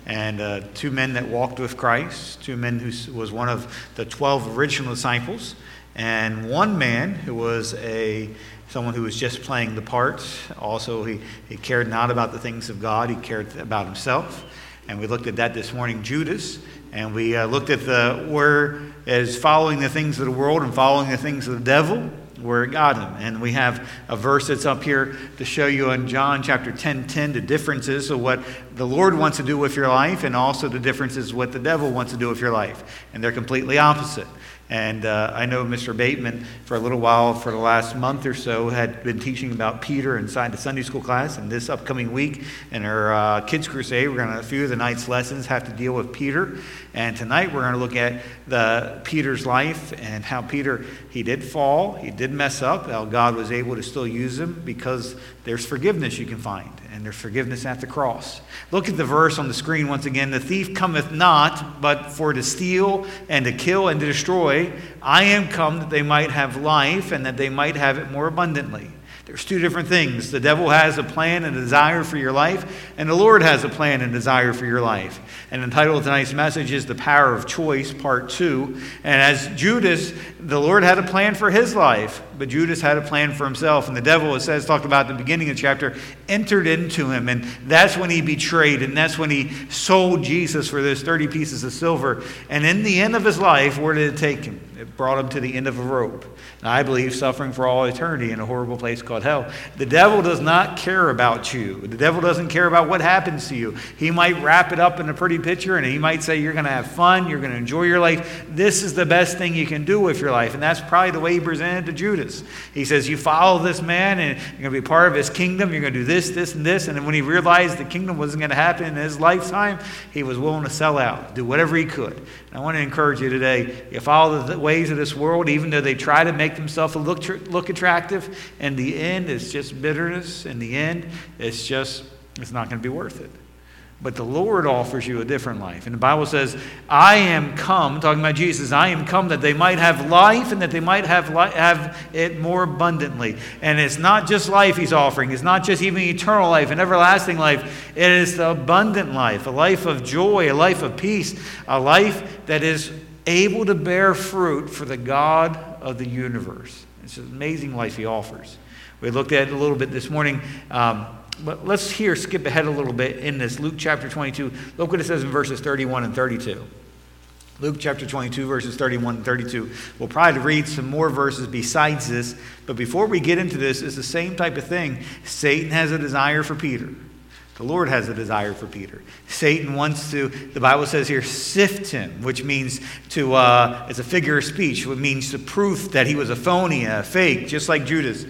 and two men that walked with Christ, two men who was one of the 12 original disciples, and one man who was someone who was just playing the part. Also, he cared not about the things of God, he cared about himself. And we looked at that this morning, Judas. And we looked at where is following the things of the world and following the things of the devil, where it got him. And we have a verse that's up here to show you in John chapter 10:10, the differences of what the Lord wants to do with your life and also the differences what the devil wants to do with your life. And they're completely opposite. And I know Mr. Bateman, for a little while, for the last month or so, had been teaching about Peter inside the Sunday school class. And this upcoming week in our Kids Crusade, we're going to, a few of the night's lessons have to deal with Peter. And tonight we're going to look at Peter's life and how Peter, he did fall, he did mess up, how God was able to still use him because there's forgiveness you can find. And there's forgiveness at the cross. Look at the verse on the screen once again. The thief cometh not, but for to steal and to kill and to destroy. I am come that they might have life and that they might have it more abundantly. There's two different things. The devil has a plan and a desire for your life, and the Lord has a plan and desire for your life. And the title of tonight's message is The Power of Choice, Part 2. And as Judas, the Lord had a plan for his life, but Judas had a plan for himself. And the devil, it says, talked about at the beginning of the chapter, entered into him. And that's when he betrayed, and that's when he sold Jesus for those 30 pieces of silver. And in the end of his life, where did it take him? It brought him to the end of a rope. And I believe suffering for all eternity in a horrible place called hell. The devil does not care about you. The devil doesn't care about what happens to you. He might wrap it up in a pretty picture and he might say you're going to have fun, you're going to enjoy your life. This is the best thing you can do with your life. And that's probably the way he presented to Judas. He says, you follow this man and you're going to be part of his kingdom. You're going to do this, this, and this. And then when he realized the kingdom wasn't going to happen in his lifetime, he was willing to sell out, do whatever he could. And I want to encourage you today, you follow the ways of this world, even though they try to make themselves look attractive, in the end, it's just bitterness. In the end, it's not going to be worth it. But the Lord offers you a different life. And the Bible says, I am come, talking about Jesus, I am come that they might have life and that they might have it more abundantly. And it's not just life he's offering. It's not just even eternal life and everlasting life. It is the abundant life, a life of joy, a life of peace, a life that is able to bear fruit for the God of the universe. It's an amazing life he offers. We looked at it a little bit this morning. But let's skip ahead a little bit in this. Luke chapter 22. Look what it says in verses 31 and 32. Luke chapter 22, verses 31 and 32. We'll probably read some more verses besides this. But before we get into this, it's the same type of thing. Satan has a desire for Peter. The Lord has a desire for Peter. Satan wants to, the Bible says here, sift him, which means to, it's a figure of speech, which means to prove that he was a phony, a fake, just like Judas.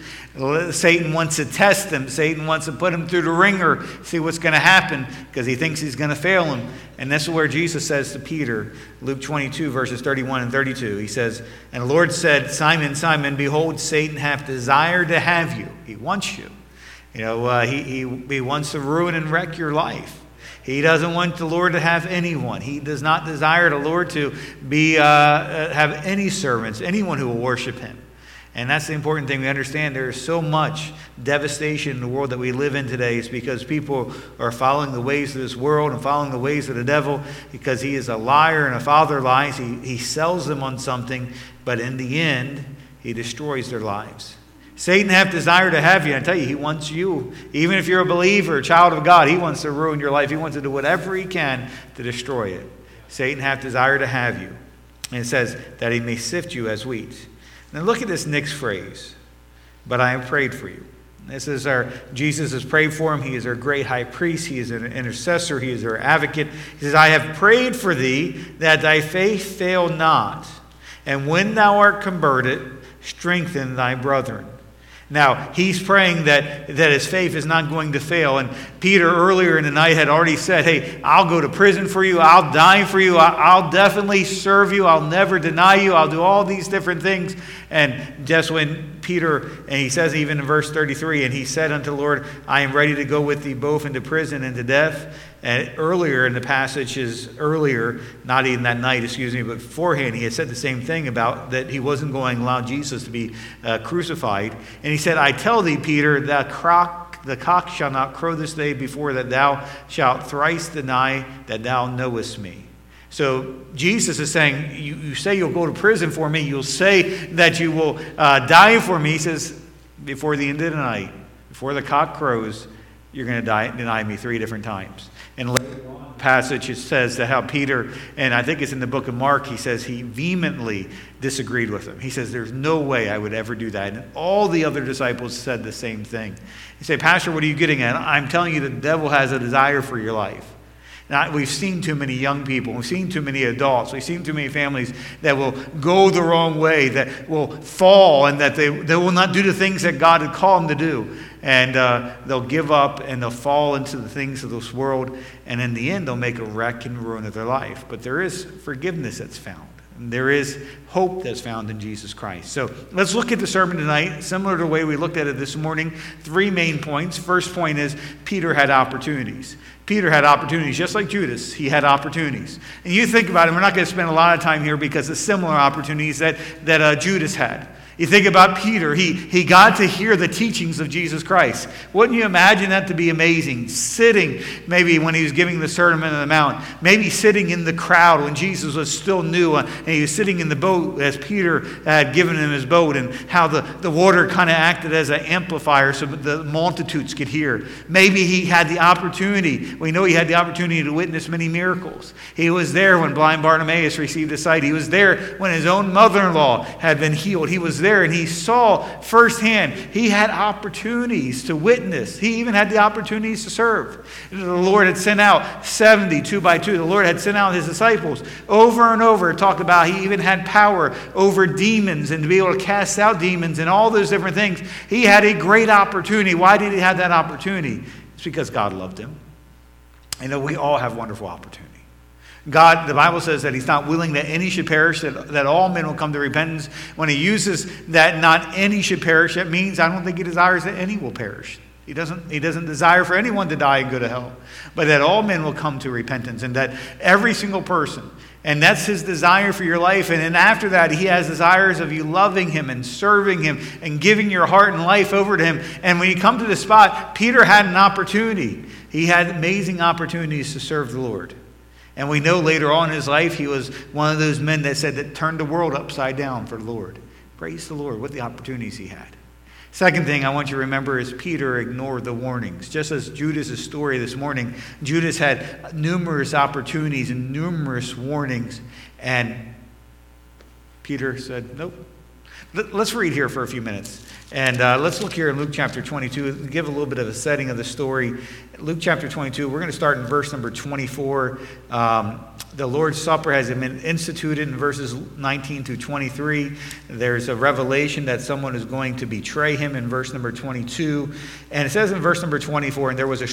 Satan wants to test him. Satan wants to put him through the ringer, see what's going to happen, because he thinks he's going to fail him. And this is where Jesus says to Peter, Luke 22, verses 31 and 32. He says, and the Lord said, Simon, Simon, behold, Satan hath desired to have you. He wants you. You know, he wants to ruin and wreck your life. He doesn't want the Lord to have anyone. He does not desire the Lord to have any servants, anyone who will worship him. And that's the important thing. We understand there is so much devastation in the world that we live in today. It's because people are following the ways of this world and following the ways of the devil, because he is a liar and a father of lies. He sells them on something, but in the end, he destroys their lives. Satan hath desire to have you. I tell you, he wants you. Even if you're a believer, a child of God, he wants to ruin your life. He wants to do whatever he can to destroy it. Satan hath desire to have you. And it says that he may sift you as wheat. Now look at this next phrase. But I have prayed for you. This is Jesus has prayed for him. He is our great high priest. He is an intercessor. He is our advocate. He says, I have prayed for thee that thy faith fail not. And when thou art converted, strengthen thy brethren. Now, he's praying that his faith is not going to fail. And Peter earlier in the night had already said, hey, I'll go to prison for you. I'll die for you. I'll definitely serve you. I'll never deny you. I'll do all these different things. And just when Peter, and he says even in verse 33, and he said unto the Lord, I am ready to go with thee both into prison and to death. And earlier in the passages, not even that night, but beforehand, he had said the same thing about that he wasn't going to allow Jesus to be crucified. And he said, I tell thee, Peter, the cock cock shall not crow this day before that thou shalt thrice deny that thou knowest me. So Jesus is saying, you say you'll go to prison for me. You'll say that you will die for me. He says, before the end of the night, before the cock crows, you're going to deny me 3 different times. And later on in the passage, it says that how Peter, and I think it's in the book of Mark, he says he vehemently disagreed with him. He says, there's no way I would ever do that. And all the other disciples said the same thing. You say, Pastor, what are you getting at? I'm telling you the devil has a desire for your life. Now, we've seen too many young people. We've seen too many adults. We've seen too many families that will go the wrong way, that will fall, and that they will not do the things that God had called them to do. And they'll give up, and they'll fall into the things of this world. And in the end, they'll make a wreck and ruin of their life. But there is forgiveness that's found. And there is hope that's found in Jesus Christ. So let's look at the sermon tonight, similar to the way we looked at it this morning. 3 main points. First point is Peter had opportunities. Peter had opportunities, just like Judas. He had opportunities. And you think about it, we're not going to spend a lot of time here because of similar opportunities that Judas had. You think about Peter, he got to hear the teachings of Jesus Christ. Wouldn't you imagine that to be amazing? Sitting, maybe when he was giving the Sermon on the Mount, maybe sitting in the crowd when Jesus was still new, and he was sitting in the boat as Peter had given him his boat, and how the water kind of acted as an amplifier so the multitudes could hear. Maybe he had the opportunity, we know he had the opportunity to witness many miracles. He was there when blind Bartimaeus received his sight. He was there when his own mother-in-law had been healed. He was there and he saw firsthand. He had opportunities to witness. He even had the opportunities to serve. The Lord had sent out 70, 2 by 2. The Lord had sent out his disciples over and over. Talked about he even had power over demons and to be able to cast out demons and all those different things. He had a great opportunity. Why did he have that opportunity? It's because God loved him. I know we all have wonderful opportunities. God, the Bible says that he's not willing that any should perish, that all men will come to repentance. When he uses that not any should perish, that means I don't think he desires that any will perish. He doesn't desire for anyone to die and go to hell, but that all men will come to repentance, and that every single person, and that's his desire for your life. And then after that, he has desires of you loving him and serving him and giving your heart and life over to him. And when you come to this spot, Peter had an opportunity. He had amazing opportunities to serve the Lord. And we know later on in his life, he was one of those men that said that turned the world upside down for the Lord. Praise the Lord, what the opportunities he had. Second thing I want you to remember is Peter ignored the warnings. Just as Judas' story this morning, Judas had numerous opportunities and numerous warnings. And Peter said, nope. Let's read here for a few minutes. And let's look here in Luke chapter 22, give a little bit of a setting of the story. Luke chapter 22, we're going to start in verse number 24. The Lord's Supper has been instituted in verses 19 through 23. There's a revelation that someone is going to betray him in verse number 22. And it says in verse number 24, and there was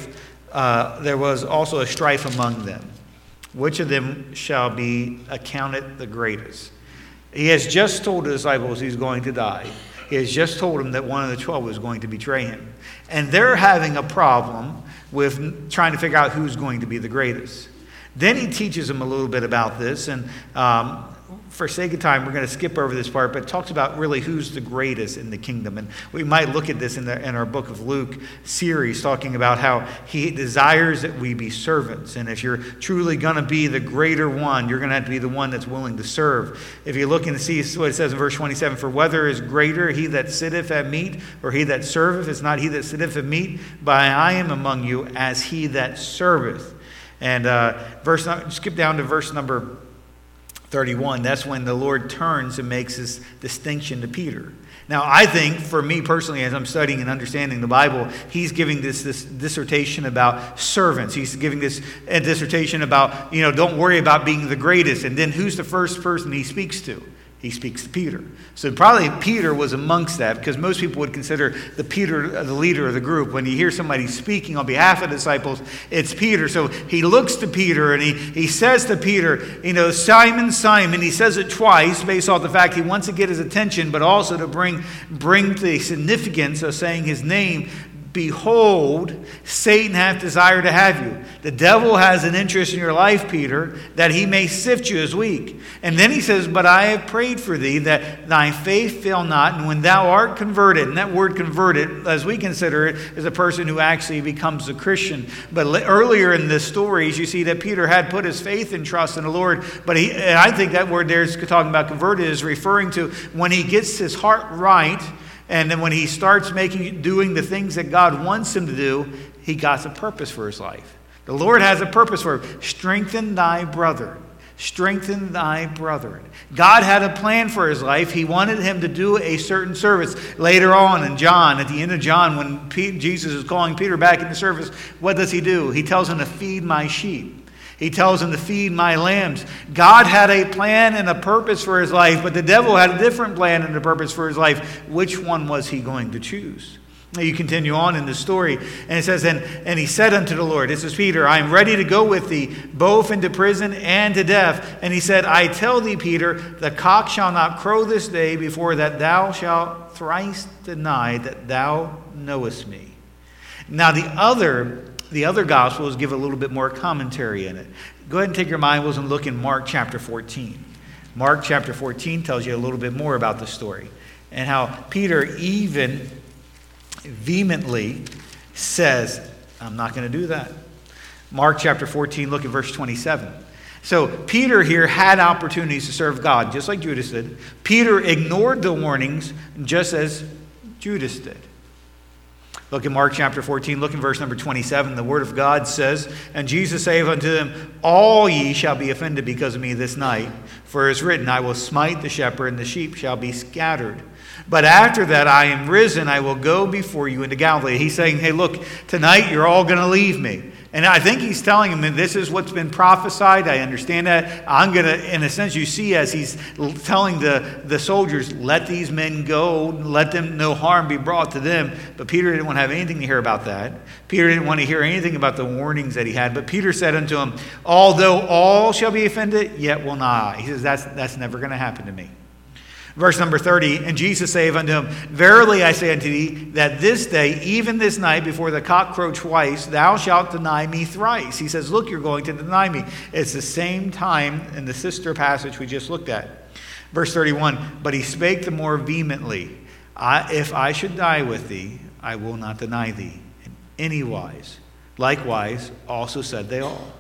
also a strife among them. Which of them shall be accounted the greatest? He has just told the disciples he's going to die. He has just told them that one of the 12 was going to betray him. And they're having a problem with trying to figure out who's going to be the greatest. Then he teaches them a little bit about this. And for sake of time, we're going to skip over this part, but it talks about really who's the greatest in the kingdom. And we might look at this in our Book of Luke series, talking about how he desires that we be servants. And if you're truly going to be the greater one, you're going to have to be the one that's willing to serve. If you look and see what it says in verse 27, for whether is greater he that sitteth at meat or he that serveth, it's not he that sitteth at meat, but I am among you as he that serveth. And skip down to verse number 31, that's when the Lord turns and makes this distinction to Peter. Now, I think, for me personally, as I'm studying and understanding the Bible, he's giving this dissertation about servants. He's giving this dissertation about, don't worry about being the greatest. And then who's the first person he speaks to? He speaks to Peter. So probably Peter was amongst that, because most people would consider Peter the leader of the group. When you hear somebody speaking on behalf of the disciples, it's Peter. So he looks to Peter and he says to Peter, Simon, Simon. He says it twice based off the fact he wants to get his attention, but also to bring the significance of saying his name Behold, Satan hath desired to have you. The devil has an interest in your life, Peter, that he may sift you as wheat. And then he says, but I have prayed for thee, that thy faith fail not, and when thou art converted, and that word converted, as we consider it, is a person who actually becomes a Christian. But earlier in the stories, you see that Peter had put his faith and trust in the Lord. But and I think that word there is talking about converted is referring to when he gets his heart right. And then when he starts doing the things that God wants him to do, he got a purpose for his life. The Lord has a purpose for him. Strengthen thy brother. Strengthen thy brethren. God had a plan for his life. He wanted him to do a certain service. Later on in John, at the end of John, when Jesus is calling Peter back into service, what does he do? He tells him to feed my sheep. He tells him to feed my lambs. God had a plan and a purpose for his life, but the devil had a different plan and a purpose for his life. Which one was he going to choose? Now you continue on in the story, and it says, and he said unto the Lord, this is Peter, I am ready to go with thee, both into prison and to death. And he said, I tell thee, Peter, the cock shall not crow this day before that thou shalt thrice deny that thou knowest me. Now the other Gospels give a little bit more commentary in it. Go ahead and take your Bibles and look in Mark chapter 14. Mark chapter 14 tells you a little bit more about the story and how Peter even vehemently says, I'm not going to do that. Mark chapter 14, look at verse 27. So Peter here had opportunities to serve God, just like Judas did. Peter ignored the warnings, just as Judas did. Look at Mark chapter 14, look in verse number 27. The word of God says, and Jesus saith unto them, all ye shall be offended because of me this night. For it is written, I will smite the shepherd, and the sheep shall be scattered. But after that I am risen, I will go before you into Galilee. He's saying, hey, look, tonight you're all going to leave me. And I think he's telling them that this is what's been prophesied. I understand that. I'm going to, in a sense, you see as he's telling the soldiers, let these men go, let them, no harm be brought to them. But Peter didn't want to have anything to hear about that. Peter didn't want to hear anything about the warnings that he had. But Peter said unto him, although all shall be offended, yet will not I. He says, that's never going to happen to me. Verse number 30, and Jesus saith unto him, verily I say unto thee, that this day, even this night, before the cock crow twice, thou shalt deny me thrice. He says, look, you're going to deny me. It's the same time in the sister passage we just looked at. Verse 31, but he spake the more vehemently, if I should die with thee, I will not deny thee in any wise. Likewise, also said they all.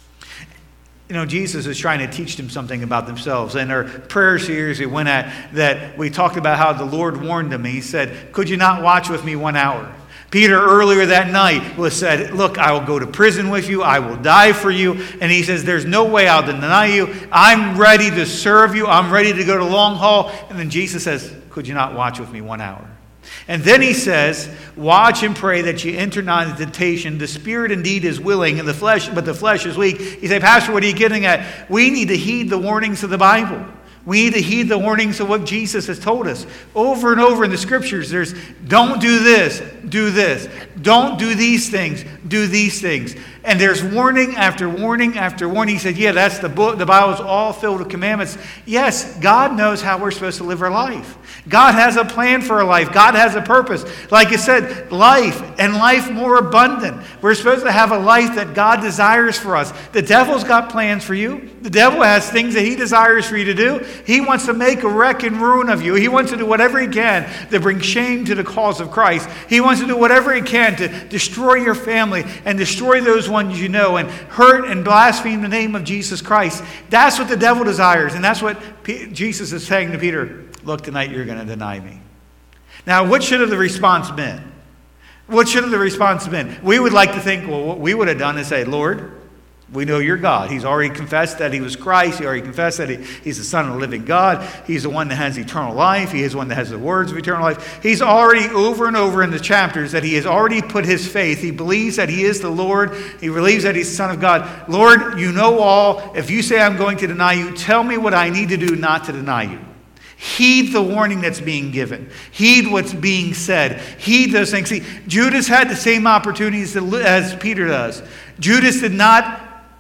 You know, Jesus is trying to teach them something about themselves. In our prayer series we went at, that we talked about how the Lord warned them. He said, could you not watch with me 1 hour? Peter earlier that night said, look, I will go to prison with you. I will die for you. And he says, there's no way I'll deny you. I'm ready to serve you. I'm ready to go to long haul. And then Jesus says, could you not watch with me 1 hour? And then he says, watch and pray that you enter not into temptation. The spirit indeed is willing, and but the flesh is weak. You say, Pastor, what are you getting at? We need to heed the warnings of the Bible. We need to heed the warnings of what Jesus has told us. Over and over in the scriptures, there's don't do this, do this. Don't do these things, do these things. And there's warning after warning after warning. He said, yeah, that's the book. The Bible's all filled with commandments. Yes, God knows how we're supposed to live our life. God has a plan for our life. God has a purpose. Like I said, life and life more abundant. We're supposed to have a life that God desires for us. The devil's got plans for you. The devil has things that he desires for you to do. He wants to make a wreck and ruin of you. He wants to do whatever he can to bring shame to the cause of Christ. He wants to do whatever he can to destroy your family and destroy those ones you know and hurt and blaspheme the name of Jesus Christ. That's what the devil desires. And that's what Jesus is saying to Peter. Look, tonight you're going to deny me. Now, what should have the response been? What should have the response been? We would like to think, well, what we would have done is say, Lord, we know you're God. He's already confessed that he was Christ. He already confessed that he's the Son of the living God. He's the one that has eternal life. He is one that has the words of eternal life. He's already over and over in the chapters that he has already put his faith. He believes that he is the Lord. He believes that he's the Son of God. Lord, you know all. If you say I'm going to deny you, tell me what I need to do not to deny you. Heed the warning that's being given. Heed what's being said. Heed those things. See, Judas had the same opportunities as Peter does. Judas did not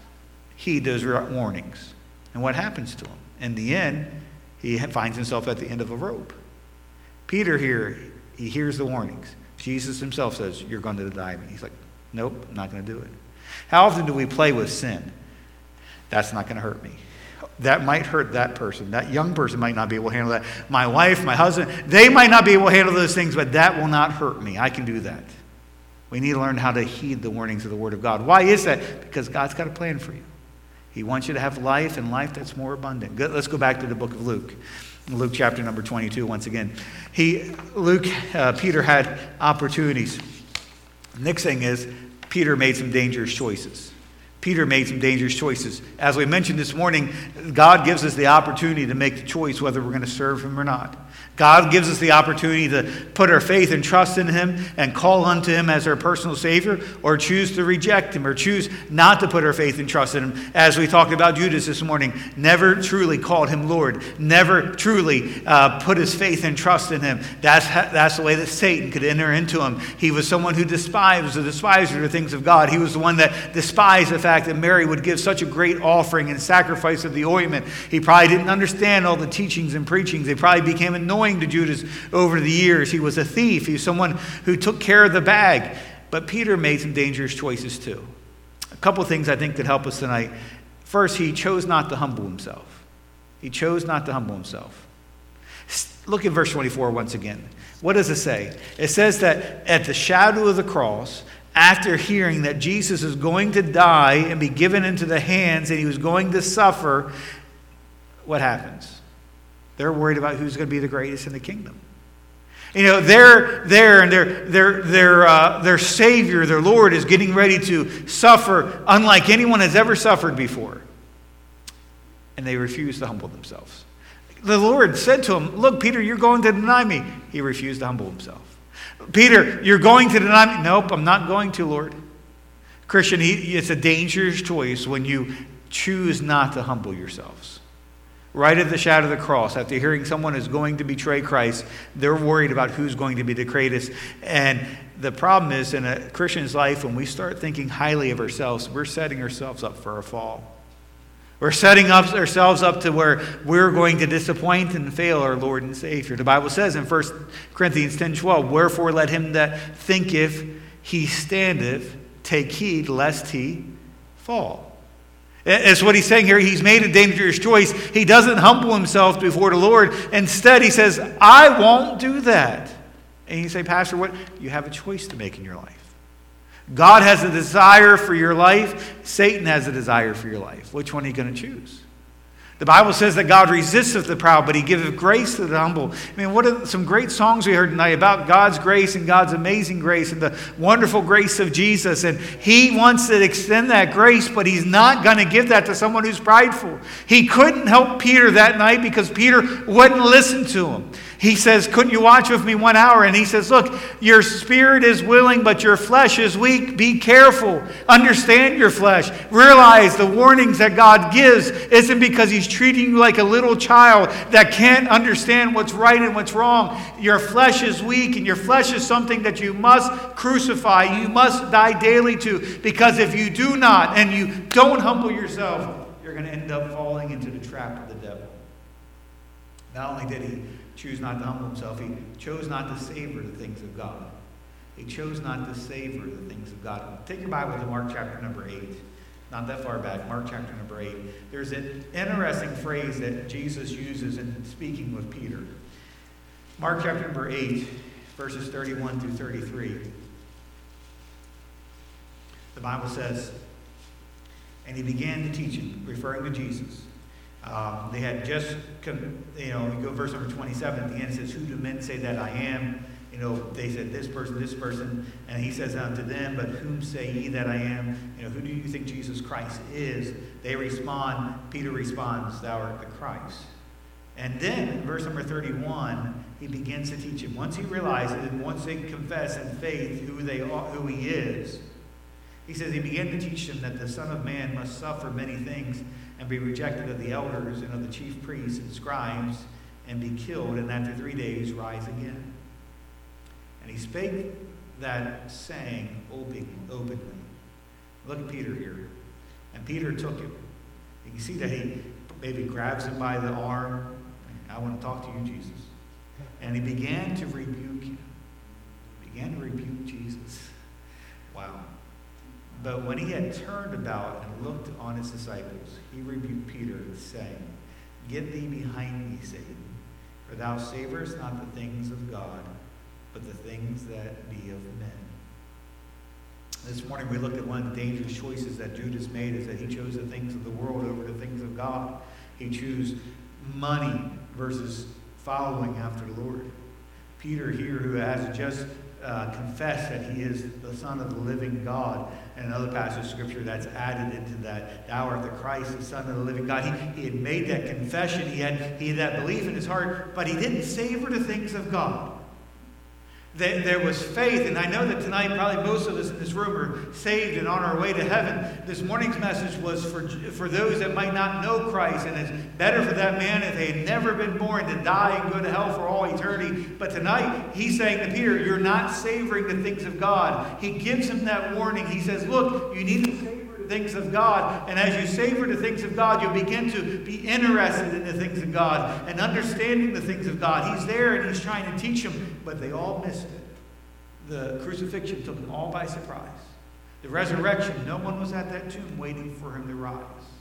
heed those warnings. And what happens to him? In the end, he finds himself at the end of a rope. Peter here, he hears the warnings. Jesus himself says, you're going to deny me. He's like, nope, I'm not going to do it. How often do we play with sin? That's not going to hurt me. That might hurt that person. That young person might not be able to handle that. My wife, my husband, they might not be able to handle those things, but that will not hurt me. I can do that. We need to learn how to heed the warnings of the Word of God. Why is that? Because God's got a plan for you. He wants you to have life, and life that's more abundant. Let's go back to the book of Luke. Luke chapter number 22 once again. Peter had opportunities. The next thing is, Peter made some dangerous choices. Peter made some dangerous choices. As we mentioned this morning, God gives us the opportunity to make the choice whether we're going to serve him or not. God gives us the opportunity to put our faith and trust in him and call unto him as our personal Savior, or choose to reject him, or choose not to put our faith and trust in him. As we talked about Judas this morning, never truly called him Lord, never truly put his faith and trust in him. That's the way that Satan could enter into him. He was someone who was a despiser of the things of God. He was the one that despised the fact that Mary would give such a great offering and sacrifice of the ointment. He probably didn't understand all the teachings and preachings. They probably became annoying to Judas over the years. He was a thief. He was someone who took care of the bag. But Peter made some dangerous choices too. A couple of things I think could help us tonight. First, he chose not to humble himself. He chose not to humble himself. Look at verse 24 once again. What does it say? It says that at the shadow of the cross, after hearing that Jesus is going to die and be given into the hands and he was going to suffer, what happens? They're worried about who's going to be the greatest in the kingdom. You know, they're there, and their Savior, their Lord, is getting ready to suffer unlike anyone has ever suffered before. And they refuse to humble themselves. The Lord said to him, look, Peter, you're going to deny me. He refused to humble himself. Peter, you're going to deny me. Nope, I'm not going to, Lord. Christian, it's a dangerous choice when you choose not to humble yourselves. Right at the shadow of the cross, after hearing someone is going to betray Christ, they're worried about who's going to be the greatest. And the problem is, in a Christian's life, when we start thinking highly of ourselves, we're setting ourselves up for a fall. We're setting ourselves up to where we're going to disappoint and fail our Lord and Savior. The Bible says in 1 Corinthians 10:12, wherefore let him that thinketh he standeth take heed lest he fall. That's what he's saying here. He's made a dangerous choice. He doesn't humble himself before the Lord. Instead, he says, I won't do that. And you say, Pastor, what? You have a choice to make in your life. God has a desire for your life. Satan has a desire for your life. Which one are you going to choose? The Bible says that God resisteth the proud, but he giveth grace to the humble. I mean, what are some great songs we heard tonight about God's grace and God's amazing grace and the wonderful grace of Jesus. And he wants to extend that grace, but he's not going to give that to someone who's prideful. He couldn't help Peter that night because Peter wouldn't listen to him. He says, couldn't you watch with me 1 hour? And he says, look, your spirit is willing, but your flesh is weak. Be careful. Understand your flesh. Realize the warnings that God gives isn't because he's treating you like a little child that can't understand what's right and what's wrong. Your flesh is weak, and your flesh is something that you must crucify. You must die daily to, because if you do not and you don't humble yourself, you're going to end up falling into the trap of the devil. Not only did he choose not to humble himself, he chose not to savor the things of God. He chose not to savor the things of God. Take your Bible to Mark chapter number 8. Not that far back, Mark chapter number 8. There's an interesting phrase that Jesus uses in speaking with Peter. Mark chapter number 8, verses 31 through 33. The Bible says, and he began to teach him, referring to Jesus. They had just, you go verse number 27 at the end, it says, who do men say that I am? They said this person, and he says unto them, but whom say ye that I am? Who do you think Jesus Christ is? They respond, Peter responds, thou art the Christ. And then, in verse number 31, he begins to teach him. Once he realizes, and once they confess in faith who he is, he says he began to teach them that the Son of Man must suffer many things and be rejected of the elders and of the chief priests and scribes and be killed, and after 3 days rise again. And he spake that saying openly. Look at Peter here. And Peter took him. You can see that he maybe grabs him by the arm. I want to talk to you, Jesus. And he began to rebuke him. began to rebuke Jesus. Wow. But when he had turned about and looked on his disciples, he rebuked Peter, saying, Get thee behind me, Satan, for thou savorest not the things of God, but the things that be of men. This morning we looked at one of the dangerous choices that Judas made, is that he chose the things of the world over the things of God. He chose money versus following after the Lord. Peter here, who has just confessed that he is the Son of the living God, and another passage of Scripture that's added into that, Thou art the Christ, the Son of the living God. He had made that confession. He had that belief in his heart, but he didn't savor the things of God. There was faith, and I know that tonight probably most of us in this room are saved and on our way to heaven. This morning's message was for those that might not know Christ, and it's better for that man if they had never been born to die and go to hell for all eternity. But tonight, he's saying to Peter, you're not savoring the things of God. He gives him that warning. He says, look, you need to savor the things of God, and as you savor the things of God, you'll begin to be interested in the things of God and understanding the things of God. He's there and he's trying to teach them, but they all missed it. The crucifixion took them all by surprise. The resurrection, no one was at that tomb waiting for him to rise.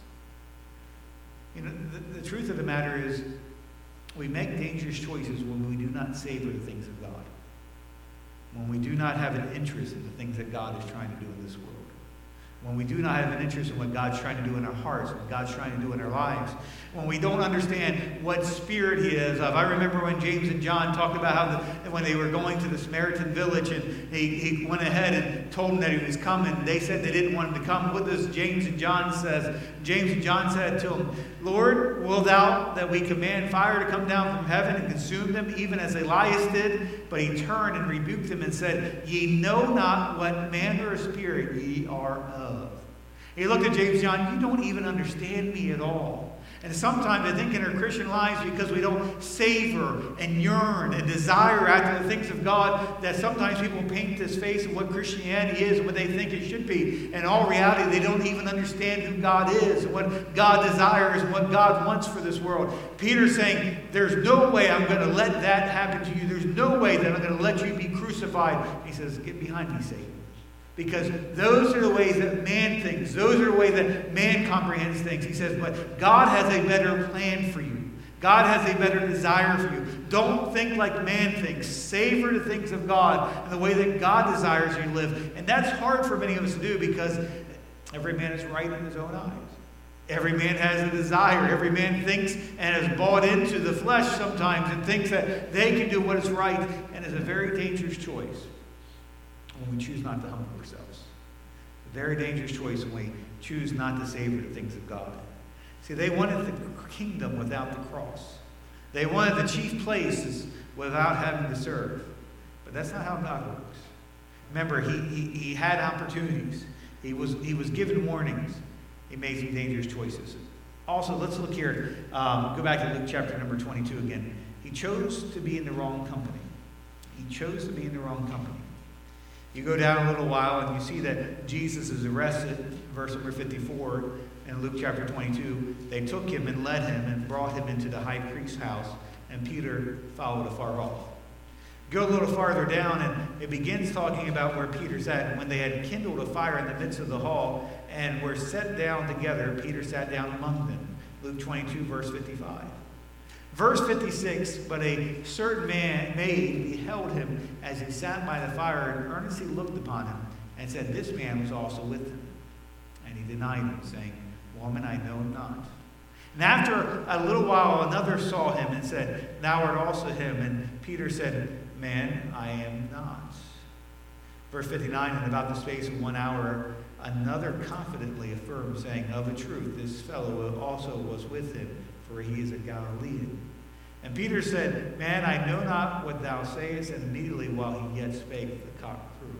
You know, the truth of the matter is, we make dangerous choices when we do not savor the things of God, when we do not have an interest in the things that God is trying to do in this world, when we do not have an interest in what God's trying to do in our hearts, what God's trying to do in our lives, when we don't understand what spirit he is of. I remember when James and John talked about how when they were going to the Samaritan village, and he went ahead and told them that he was coming. They said they didn't want him to come. What does James and John says? James and John said to him, Lord, will thou that we command fire to come down from heaven and consume them, even as Elias did? But he turned and rebuked them and said, Ye know not what manner of spirit ye are of. He looked at James and John, you don't even understand me at all. And sometimes I think in our Christian lives, because we don't savor and yearn and desire after the things of God, that sometimes people paint this face of what Christianity is and what they think it should be. And in all reality, they don't even understand who God is and what God desires and what God wants for this world. Peter's saying, there's no way I'm going to let that happen to you. There's no way that I'm going to let you be crucified. He says, get behind me, Satan. Because those are the ways that man thinks. Those are the ways that man comprehends things. He says, but God has a better plan for you. God has a better desire for you. Don't think like man thinks. Savor the things of God and the way that God desires you to live. And that's hard for many of us to do, because every man is right in his own eyes. Every man has a desire. Every man thinks and has bought into the flesh sometimes and thinks that they can do what is right, and it's a very dangerous choice when we choose not to humble ourselves. A very dangerous choice when we choose not to savor the things of God. See, they wanted the kingdom without the cross. They wanted the chief places without having to serve. But that's not how God works. Remember, he had opportunities. He was given warnings. He made some dangerous choices. Also, let's look here. Go back to Luke chapter number 22 again. He chose to be in the wrong company. He chose to be in the wrong company. You go down a little while and you see that Jesus is arrested, verse number 54 in Luke chapter 22. They took him and led him and brought him into the high priest's house, and Peter followed afar off. Go a little farther down and it begins talking about where Peter's at. And when they had kindled a fire in the midst of the hall and were set down together, Peter sat down among them. Luke 22, verse 55. Verse 56, but a certain maid beheld him as he sat by the fire and earnestly looked upon him and said, This man was also with him. And he denied him, saying, Woman, I know him not. And after a little while, another saw him and said, Thou art also him. And Peter said, Man, I am not. Verse 59, and about the space of 1 hour, another confidently affirmed, saying, Of a truth, this fellow also was with him, for he is a Galilean. And Peter said, Man, I know not what thou sayest. And immediately while he yet spake, the cock crew.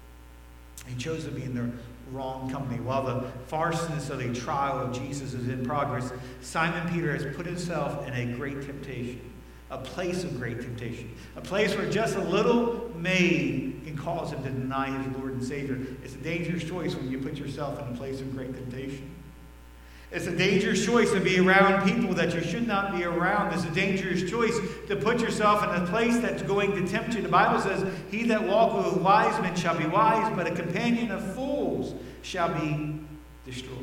He chose to be in the wrong company. While the farceness of the trial of Jesus is in progress, Simon Peter has put himself in a great temptation, a place of great temptation, a place where just a little maid can cause him to deny his Lord and Savior. It's a dangerous choice when you put yourself in a place of great temptation. It's a dangerous choice to be around people that you should not be around. It's a dangerous choice to put yourself in a place that's going to tempt you. The Bible says, he that walketh with wise men shall be wise, but a companion of fools shall be destroyed.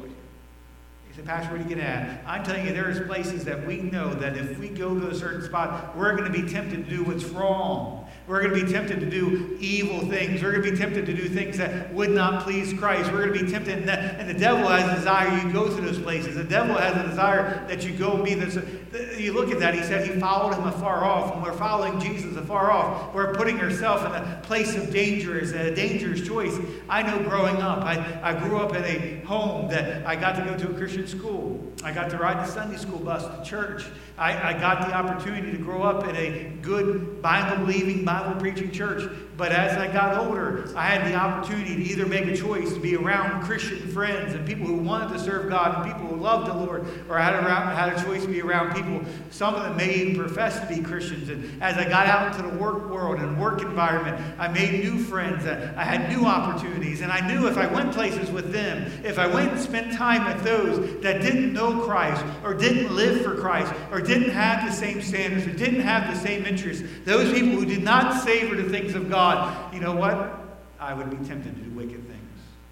You say, Pastor, what are you getting at? I'm telling you, there's places that we know that if we go to a certain spot, we're going to be tempted to do what's wrong. We're going to be tempted to do evil things. We're going to be tempted to do things that would not please Christ. We're going to be tempted, and the devil has a desire you go to those places. The devil has a desire that you go and be this. You look at that, he said he followed him afar off. When we're following Jesus afar off, we're putting ourselves in a place of danger. It's a dangerous choice. I know growing up, I grew up in a home that I got to go to a Christian school. I got to ride the Sunday school bus to church. I got the opportunity to grow up in a good Bible-believing, Bible-preaching church. But as I got older, I had the opportunity to either make a choice to be around Christian friends and people who wanted to serve God and people who loved the Lord, or I had a choice to be around people, some of them may even profess to be Christians. And as I got out into the work world and work environment, I made new friends. I had new opportunities. And I knew if I went places with them, if I went and spent time with those that didn't know Christ or didn't live for Christ or didn't have the same standards or didn't have the same interests, those people who did not savor the things of God, you know what? I would be tempted to do wicked things.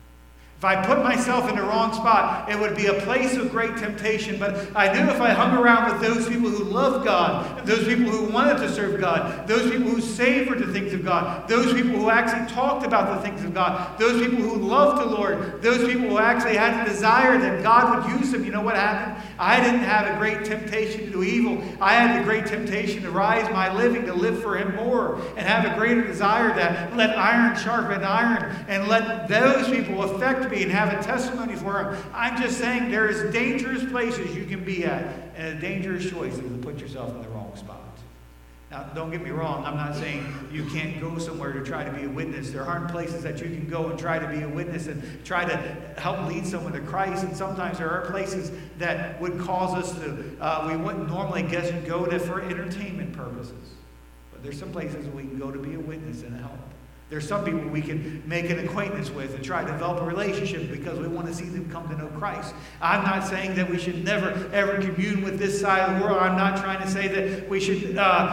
If I put myself in the wrong spot, it would be a place of great temptation. But I knew if I hung around with those people who loved God, those people who wanted to serve God, those people who savored the things of God, those people who actually talked about the things of God, those people who loved the Lord, those people who actually had the desire that God would use them, you know what happened? I didn't have a great temptation to do evil. I had the great temptation to rise my living, to live for Him more, and have a greater desire that let iron sharpen iron, and let those people affect me and have a testimony for Him. I'm just saying there is dangerous places you can be at, and a dangerous choice is to put yourself in the wrong spot. Now, don't get me wrong. I'm not saying you can't go somewhere to try to be a witness. There aren't places that you can go and try to be a witness and try to help lead someone to Christ. And sometimes there are places that would cause us to, we wouldn't normally guess and go to for entertainment purposes. But there's some places we can go to be a witness and help. There's some people we can make an acquaintance with and try to develop a relationship because we want to see them come to know Christ. I'm not saying that we should never, ever commune with this side of the world. I'm not trying to say that we should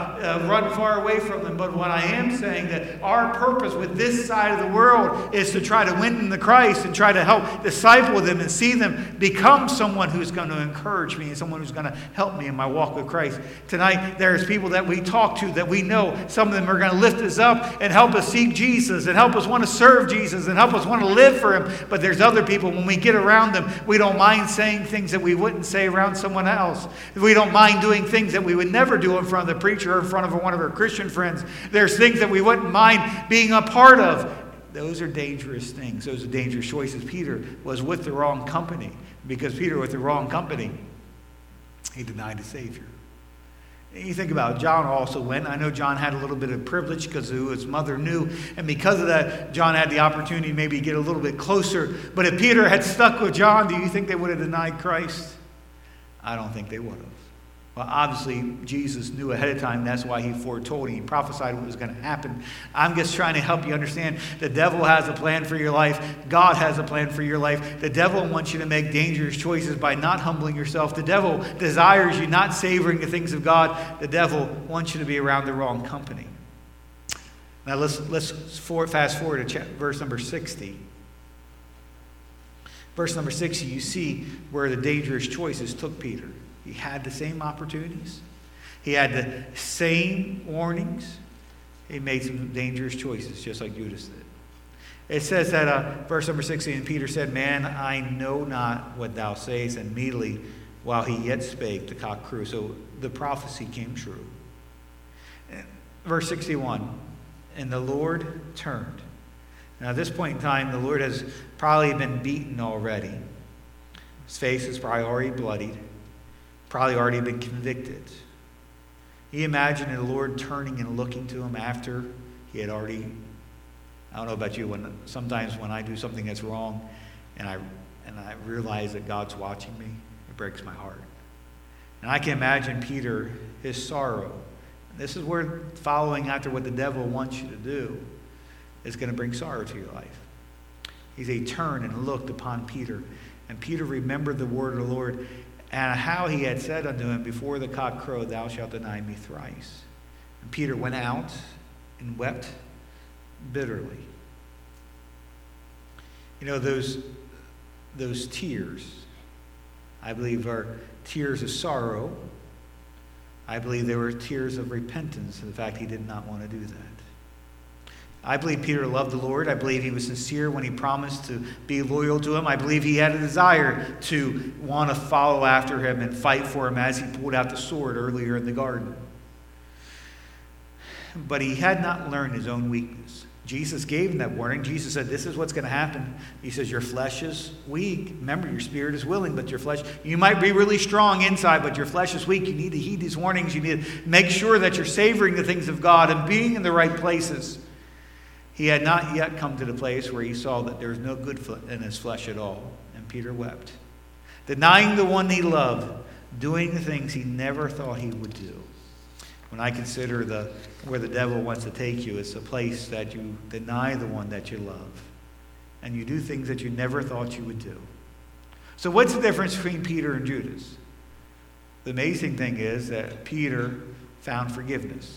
run far away from them. But what I am saying that our purpose with this side of the world is to try to win them to Christ and try to help disciple them and see them become someone who's going to encourage me and someone who's going to help me in my walk with Christ. Tonight, there's people that we talk to that we know some of them are going to lift us up and help us seek Jesus and help us want to serve Jesus and help us want to live for Him. But there's other people, when we get around them, we don't mind saying things that we wouldn't say around someone else. We don't mind doing things that we would never do in front of the preacher or in front of one of our Christian friends. There's things that we wouldn't mind being a part of. Those are dangerous things. Those are dangerous choices. Peter was with the wrong company. Because Peter with the wrong company, he denied the Savior. You think about it, John also went. I know John had a little bit of privilege because of who his mother knew. And because of that, John had the opportunity to maybe get a little bit closer. But if Peter had stuck with John, do you think they would have denied Christ? I don't think they would have. Well, obviously, Jesus knew ahead of time. That's why He foretold. He prophesied what was going to happen. I'm just trying to help you understand the devil has a plan for your life. God has a plan for your life. The devil wants you to make dangerous choices by not humbling yourself. The devil desires you not savoring the things of God. The devil wants you to be around the wrong company. Now, let's fast forward to verse number 60. Verse number 60, you see where the dangerous choices took Peter. He had the same opportunities. He had the same warnings. He made some dangerous choices, just like Judas did. It says that, verse number 16, and Peter said, Man, I know not what thou sayest. And immediately, while he yet spake, the cock crew. So the prophecy came true. Verse 61, and the Lord turned. Now, at this point in time, the Lord has probably been beaten already. His face is probably already bloodied. Probably already been convicted. He imagined the Lord turning and looking to him after he had already, I don't know about you, sometimes when I do something that's wrong and I realize that God's watching me, it breaks my heart. And I can imagine Peter, his sorrow. This is where following after what the devil wants you to do is going to bring sorrow to your life. He said, he turned and looked upon Peter. And Peter remembered the word of the Lord, and how he had said unto him, before the cock crow, thou shalt deny me thrice. And Peter went out and wept bitterly. You know, those tears, I believe, are tears of sorrow. I believe they were tears of repentance for the fact he did not want to do that. I believe Peter loved the Lord. I believe he was sincere when he promised to be loyal to him. I believe he had a desire to want to follow after him and fight for him as he pulled out the sword earlier in the garden. But he had not learned his own weakness. Jesus gave him that warning. Jesus said, this is what's going to happen. He says, your flesh is weak. Remember, your spirit is willing, but your flesh, you might be really strong inside, but your flesh is weak. You need to heed these warnings. You need to make sure that you're savoring the things of God and being in the right places. He had not yet come to the place where he saw that there was no good in his flesh at all. And Peter wept. Denying the one he loved, doing the things he never thought he would do. When I consider where the devil wants to take you, it's a place that you deny the one that you love. And you do things that you never thought you would do. So what's the difference between Peter and Judas? The amazing thing is that Peter found forgiveness.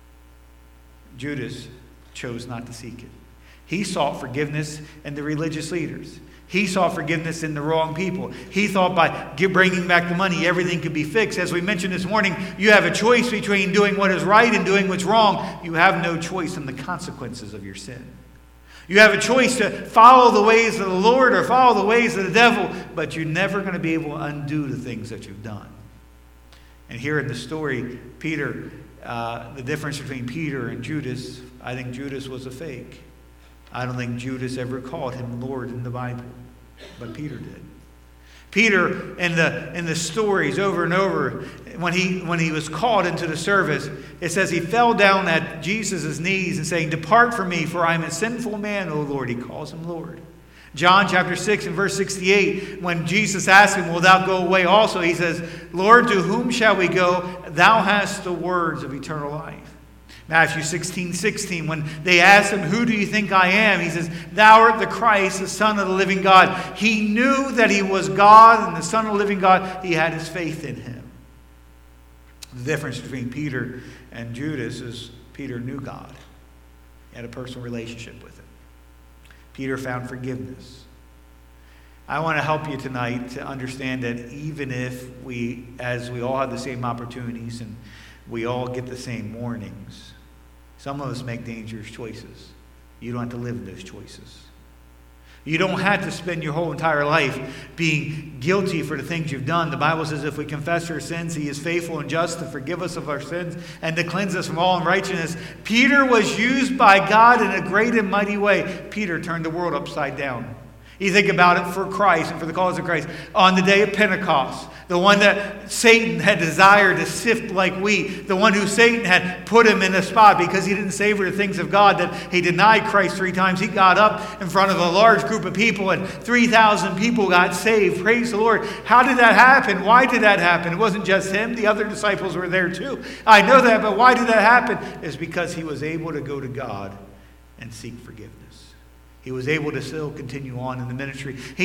Judas chose not to seek it. He sought forgiveness in the religious leaders. He sought forgiveness in the wrong people. He thought by bringing back the money, everything could be fixed. As we mentioned this morning, you have a choice between doing what is right and doing what's wrong. You have no choice in the consequences of your sin. You have a choice to follow the ways of the Lord or follow the ways of the devil, but you're never going to be able to undo the things that you've done. And here in the story, Peter, the difference between Peter and Judas, I think Judas was a fake. I don't think Judas ever called him Lord in the Bible, but Peter did. Peter, in the stories over and over, when he was called into the service, it says he fell down at Jesus' knees and saying, depart from me, for I am a sinful man, O Lord. He calls him Lord. John chapter 6 and verse 68, when Jesus asked him, will thou go away also? He says, Lord, to whom shall we go? Thou hast the words of eternal life. Matthew 16:16, when they asked him, who do you think I am? He says, thou art the Christ, the Son of the living God. He knew that he was God and the Son of the living God. He had his faith in him. The difference between Peter and Judas is Peter knew God. He had a personal relationship with him. Peter found forgiveness. I want to help you tonight to understand that even if as we all have the same opportunities and we all get the same warnings, some of us make dangerous choices. You don't have to live in those choices. You don't have to spend your whole entire life being guilty for the things you've done. The Bible says if we confess our sins, he is faithful and just to forgive us of our sins and to cleanse us from all unrighteousness. Peter was used by God in a great and mighty way. Peter turned the world upside down. You think about it for Christ and for the cause of Christ. On the day of Pentecost, the one that Satan had desired to sift like wheat, the one who Satan had put him in a spot because he didn't savor the things of God, that he denied Christ 3 times. He got up in front of a large group of people and 3,000 people got saved. Praise the Lord. How did that happen? Why did that happen? It wasn't just him. The other disciples were there too. I know that, but why did that happen? It's because he was able to go to God and seek forgiveness. He was able to still continue on in the ministry. We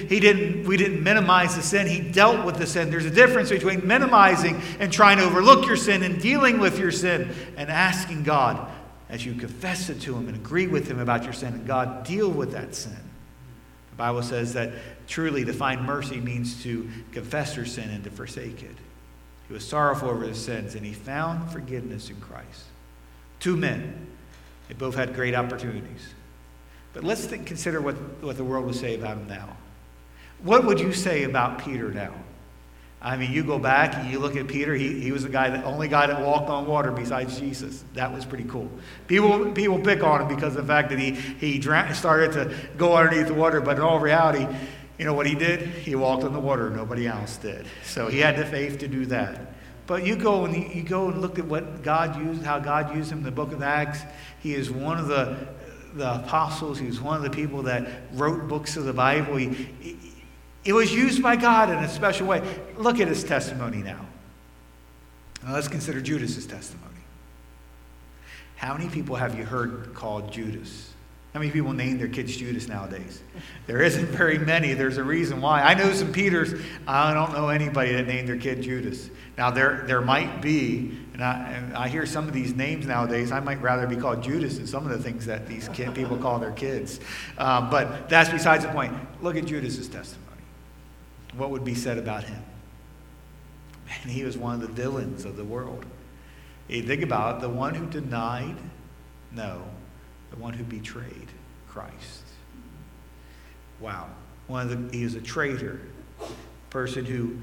didn't minimize the sin. He dealt with the sin. There's a difference between minimizing and trying to overlook your sin and dealing with your sin and asking God as you confess it to him and agree with him about your sin and God deal with that sin. The Bible says that truly to find mercy means to confess your sin and to forsake it. He was sorrowful over his sins and he found forgiveness in Christ. 2 men. They both had great opportunities. But let's consider what the world would say about him now. What would you say about Peter now? I mean, you go back and you look at Peter. He was the only guy that walked on water besides Jesus. That was pretty cool. People pick on him because of the fact that he started to go underneath the water. But in all reality, you know what he did? He walked on the water. Nobody else did. So he had the faith to do that. But you go and look at what God used, how God used him in the book of Acts. He is one of the apostles. He was one of the people that wrote books of the Bible. It was used by God in a special way. Look at his testimony now. Now let's consider Judas's testimony. How many people have you heard called Judas? How many people name their kids Judas nowadays? There isn't very many. There's a reason why. I know some Peters. I don't know anybody that named their kid Judas. Now, there might be, and I hear some of these names nowadays. I might rather be called Judas than some of the things that these people call their kids. But that's besides the point. Look at Judas's testimony. What would be said about him? Man, he was one of the villains of the world. You think about it, the one who denied, no, the one who betrayed Christ. Wow. He was a traitor, person who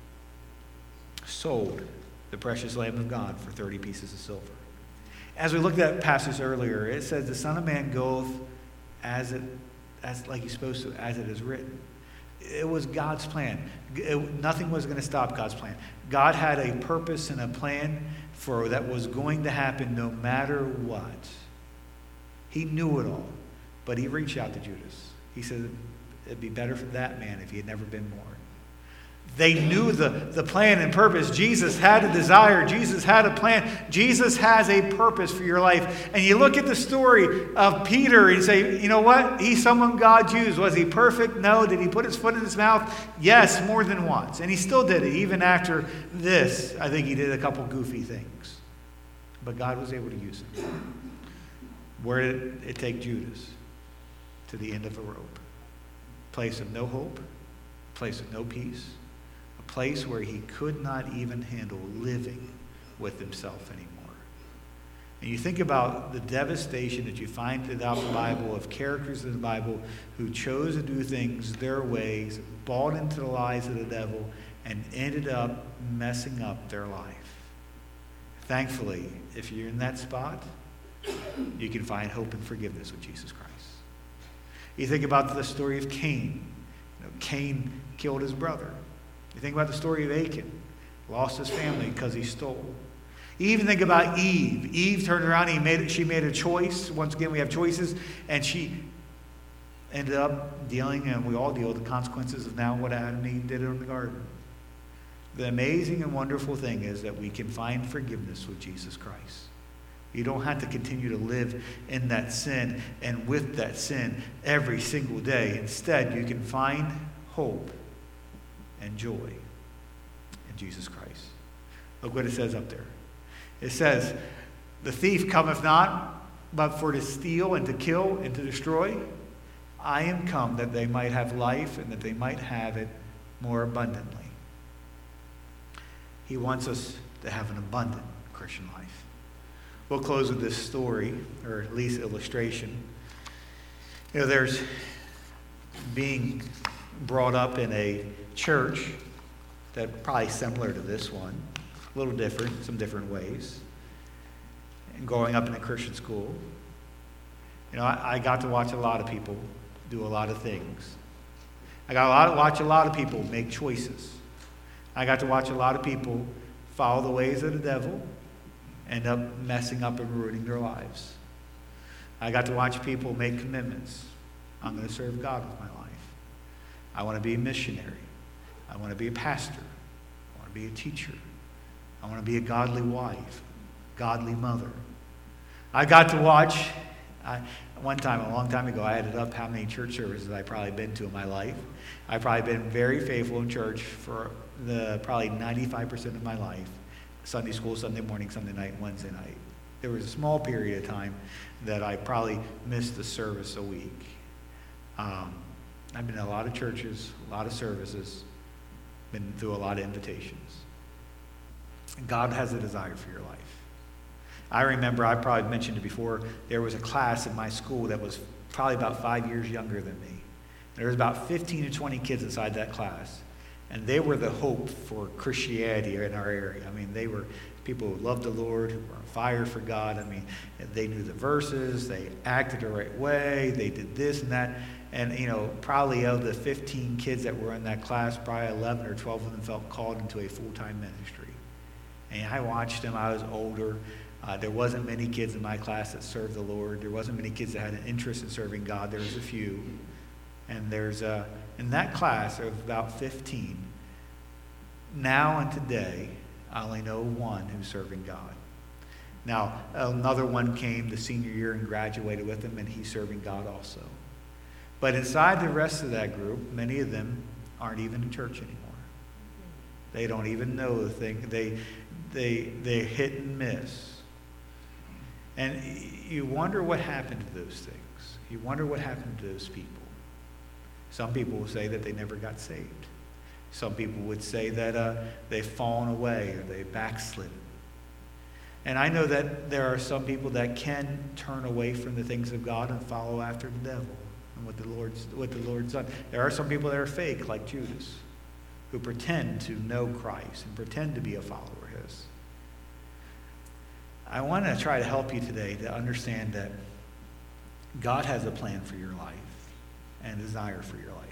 sold the precious Lamb of God for 30 pieces of silver. As we looked at that passage earlier, it says, the Son of Man goeth as like he's supposed to, as it is written. It was God's plan. Nothing was going to stop God's plan. God had a purpose and a plan for that was going to happen no matter what. He knew it all, but he reached out to Judas. He said, it'd be better for that man if he had never been born. They knew the plan and purpose. Jesus had a desire. Jesus had a plan. Jesus has a purpose for your life. And you look at the story of Peter and say, you know what? He's someone God used. Was he perfect? No. Did he put his foot in his mouth? Yes, more than once. And he still did it. Even after this, I think he did a couple goofy things. But God was able to use him. Where did it take Judas? To the end of a rope. Place of no hope. Place of no peace. A place where he could not even handle living with himself anymore. And you think about the devastation that you find throughout the Bible of characters in the Bible who chose to do things their ways, bought into the lies of the devil, and ended up messing up their life. Thankfully, if you're in that spot, you can find hope and forgiveness with Jesus Christ. You think about the story of Cain. Cain killed his brother. You think about the story of Achan. Lost his family because he stole. You even think about Eve. Eve turned around and she made a choice. Once again, we have choices. And she ended up dealing, and we all deal with the consequences of now what Adam and Eve did in the garden. The amazing and wonderful thing is that we can find forgiveness with Jesus Christ. You don't have to continue to live in that sin and with that sin every single day. Instead, you can find hope and joy in Jesus Christ. Look what it says up there. It says, the thief cometh not, but for to steal and to kill and to destroy. I am come that they might have life and that they might have it more abundantly. He wants us to have an abundant Christian life. We'll close with this story, or at least illustration. There's being brought up in a church that probably similar to this one, a little different, some different ways. And growing up in a Christian school, I got to watch a lot of people do a lot of things. I got to watch a lot of people make choices. I got to watch a lot of people follow the ways of the devil, end up messing up and ruining their lives. I got to watch people make commitments. I'm going to serve God with my life. I want to be a missionary. I want to be a pastor. I want to be a teacher. I want to be a godly wife, godly mother. I got to watch, one time, a long time ago, I added up how many church services I've probably been to in my life. I've probably been very faithful in church for probably 95% of my life. Sunday school, Sunday morning, Sunday night, Wednesday night. There was a small period of time that I probably missed a service a week. I've been in a lot of churches, a lot of services, been through a lot of invitations. God has a desire for your life. I remember, I probably mentioned it before, there was a class in my school that was probably about 5 years younger than me. There was about 15 to 20 kids inside that class. And they were the hope for Christianity in our area. I mean, they were people who loved the Lord, who were on fire for God. I mean, they knew the verses, they acted the right way, they did this and that. And, probably of the 15 kids that were in that class, probably 11 or 12 of them felt called into a full-time ministry. And I watched them. I was older. There wasn't many kids in my class that served the Lord. There wasn't many kids that had an interest in serving God. There was a few. And in that class of about 15, now and today, I only know one who's serving God. Now, another one came the senior year and graduated with him, and he's serving God also. But inside the rest of that group, many of them aren't even in church anymore. They don't even know the thing. They hit and miss. And you wonder what happened to those things. You wonder what happened to those people. Some people will say that they never got saved. Some people would say that they've fallen away or they backslidden. And I know that there are some people that can turn away from the things of God and follow after the devil and what the Lord's done. There are some people that are fake, like Judas, who pretend to know Christ and pretend to be a follower of his. I want to try to help you today to understand that God has a plan for your life and a desire for your life.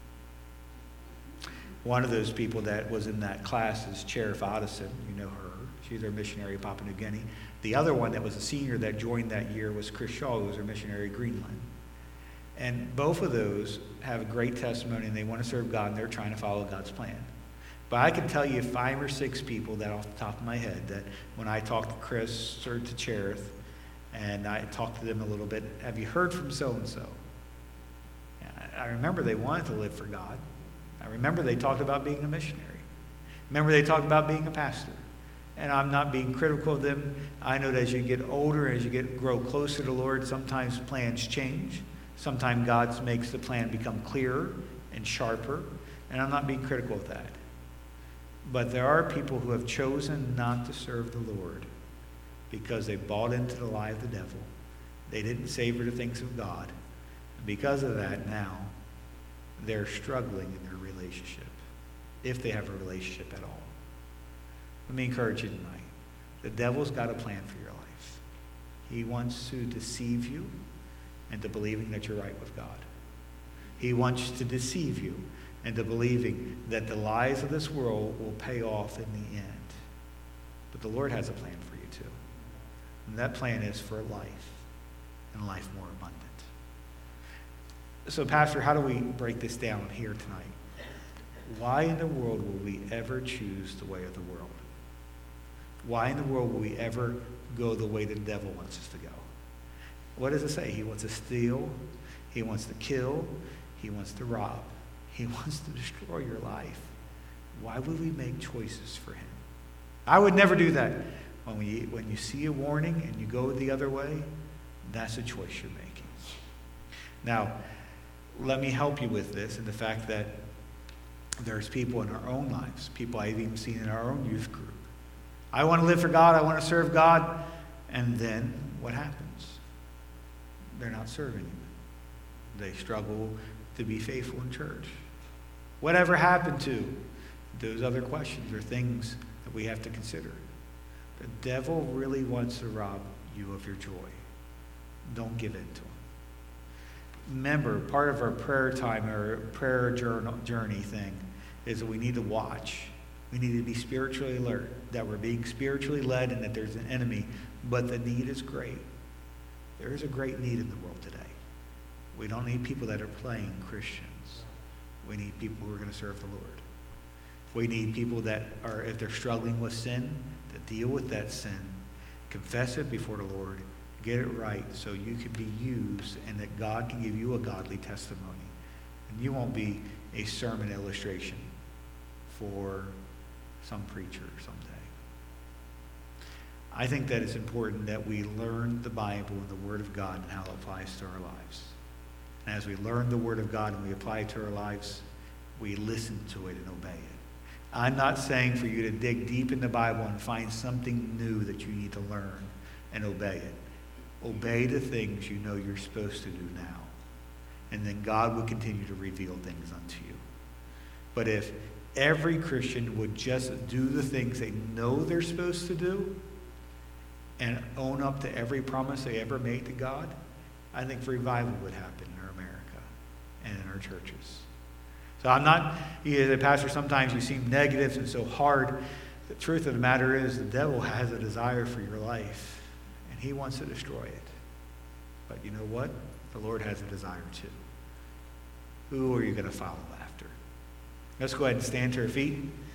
One of those people that was in that class is Cherith Otteson. You know her. She's our missionary in Papua New Guinea. The other one that was a senior that joined that year was Chris Shaw, who was our missionary in Greenland. And both of those have a great testimony, and they want to serve God, and they're trying to follow God's plan. But I can tell you 5 or 6 people that off the top of my head, that when I talked to Chris or to Cherith, and I talked to them a little bit, have you heard from so-and-so? I remember they wanted to live for God. I remember they talked about being a missionary. Remember they talked about being a pastor. And I'm not being critical of them. I know that as you get older, as you grow closer to the Lord, sometimes plans change. Sometimes God makes the plan become clearer and sharper. And I'm not being critical of that. But there are people who have chosen not to serve the Lord because they bought into the lie of the devil. They didn't savor the things of God. And because of that, now they're struggling in their relationship, if they have a relationship at all. Let me encourage you tonight. The devil's got a plan for your life. He wants to deceive you into believing that you're right with God. He wants to deceive you into believing that the lies of this world will pay off in the end. But the Lord has a plan for you too. And that plan is for life, and life more abundant. So, Pastor, how do we break this down here tonight? Why in the world will we ever choose the way of the world? Why in the world will we ever go the way the devil wants us to go? What does it say? He wants to steal. He wants to kill. He wants to rob. He wants to destroy your life. Why would we make choices for him? I would never do that. When you see a warning and you go the other way, that's a choice you're making. Now, let me help you with this in the fact that there's people in our own lives, people I've even seen in our own youth group. I want to live for God. I want to serve God. And then what happens? They're not serving him. They struggle to be faithful in church. Whatever happened to those other questions are things that we have to consider. The devil really wants to rob you of your joy. Don't give in to him. Remember, part of our prayer time, our prayer journey thing, is that we need to watch. We need to be spiritually alert, that we're being spiritually led and that there's an enemy, but the need is great. There is a great need in the world today. We don't need people that are playing Christians. We need people who are going to serve the Lord. We need people that are, if they're struggling with sin, to deal with that sin, confess it before the Lord, get it right so you can be used and that God can give you a godly testimony. And you won't be a sermon illustration for some preacher someday. I think that it's important that we learn the Bible and the Word of God and how it applies to our lives. And as we learn the Word of God and we apply it to our lives, we listen to it and obey it. I'm not saying for you to dig deep in the Bible and find something new that you need to learn and obey it. Obey the things you know you're supposed to do now. And then God will continue to reveal things unto you. But if every Christian would just do the things they know they're supposed to do and own up to every promise they ever made to God, I think revival would happen in our America and in our churches. So I'm not, as a pastor, sometimes you seem negative and so hard. The truth of the matter is the devil has a desire for your life, and he wants to destroy it. But you know what? The Lord has a desire too. Who are you going to follow after? Let's go ahead and stand to our feet.